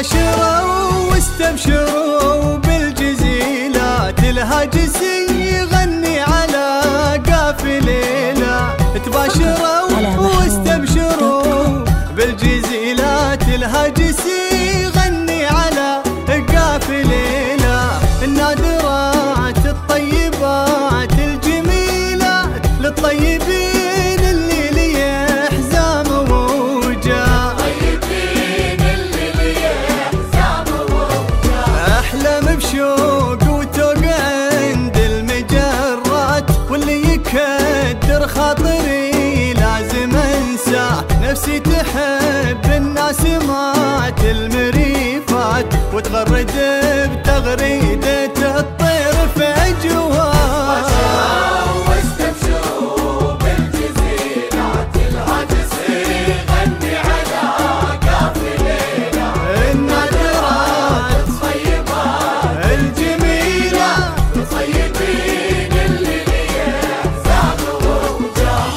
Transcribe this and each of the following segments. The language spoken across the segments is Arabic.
تباشروا واستبشروا بالجزيلات، الهاجسي يغني على قافلينا. تباشروا واستبشروا بالجزيلات، الهاجسي يغني على قافلينا. النادرات الطيبات الجميلات للطيبين اللي لي حزام ووجاه، احلم بشوق وتوق عند المجرات، واللي يكدر خاطري لازم انساه. نفسي تحب الناس مات المريفات، وتغرد بتغريدة الطير في اجواه. واستبشروا بالجزيلات، الهاجسي يغني على قافلينا. النادرات الطيبات الجميلة الطيبين اللي لي حزام ووجاه.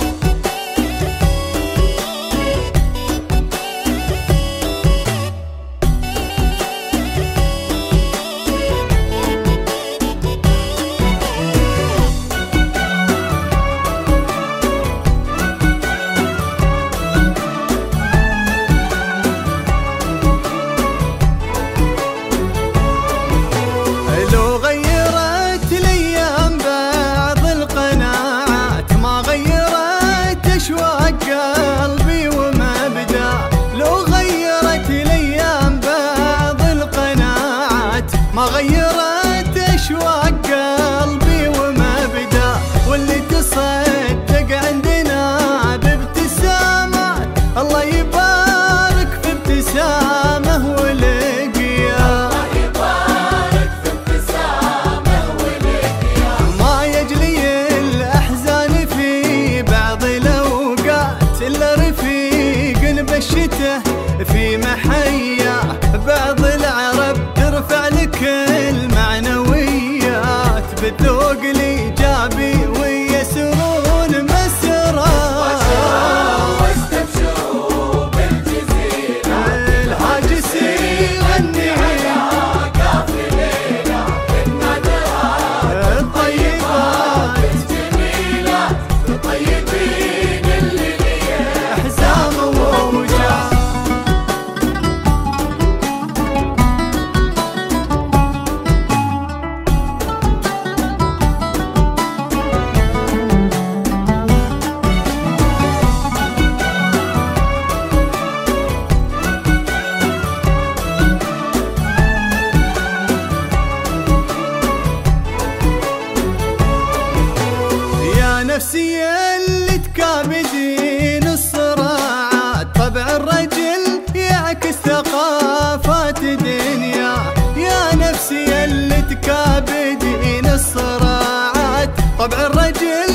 لو غيرت الايام بعض القناعات، ما غيرت اشواق قلبي ومبدا. لو غيرت الايام بعض القناعات، ما غيرت اشواق قلبي ومبدا. واللي تصدق عندنا بابتسامات، الله يبارك في ابتسامه ولقياه. ما يجلي الأحزان في بعض الأوقات، إلا رفيق بشته في محيا. بعض العرب ترفع لك المعنويات، بالذوق الإيجابي ويسرون مسراه. واستبشروا بالجزيلات، الهاجسي يغني على قافلينا. النادرات الطيبات الجميلات الطيبين اللي لي حزام ووجاه. نفسي اللي تكابدين الصراعات، طبع الرجل يعكس ثقافات دنيا. يا نفسي اللي تكابدين الصراعات، طبع الرجل